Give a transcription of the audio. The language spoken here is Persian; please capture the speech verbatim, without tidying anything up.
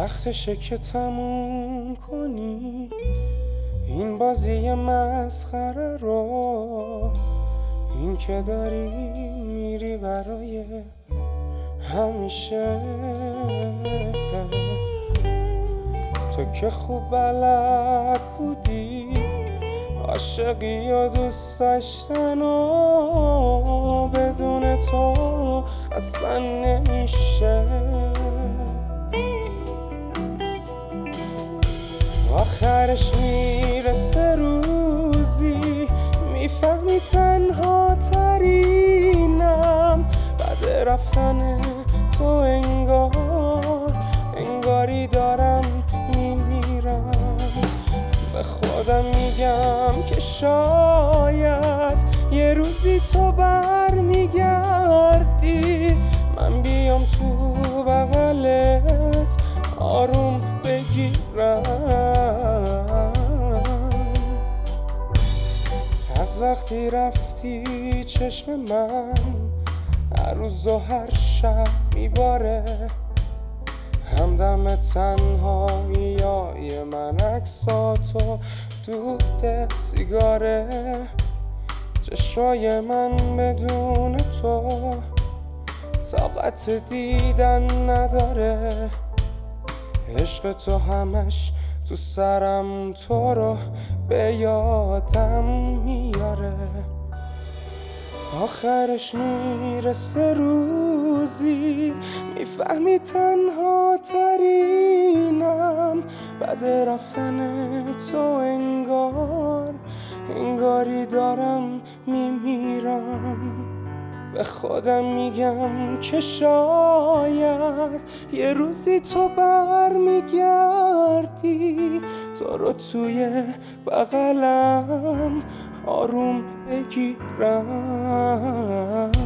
وقتشه که تموم کنی این بازی مسخره رو، این که داری میری برای همیشه. تو که خوب بلد بودی عاشقی و دوست داشتن و بدون تو اصلا نمیشه. آخرش میرسه روزی میفهمی تنها ترینم بعد رفتن تو، انگار انگاری دارم میمیرم. به خودم میگم که شاید یه روزی تو برمیگردی، من بیام تو بغلت آروم بگیرم. از وقتی رفتی چشم من هر روز و هر شب میباره، همدم تنهایی من عکساتو دود سیگاره. چشمای من بدون تو طاقت دیدن نداره، عشق تو همش تو سرم تو رو به یادم میاره. آخرش میرسه روزی میفهمی تنها ترینم بعد رفتن تو، انگار انگاری دارم میمیرم. به خودم میگم که شاید یه روزی تو برمیگردی، تو رو توی بغلم آروم بگیرم.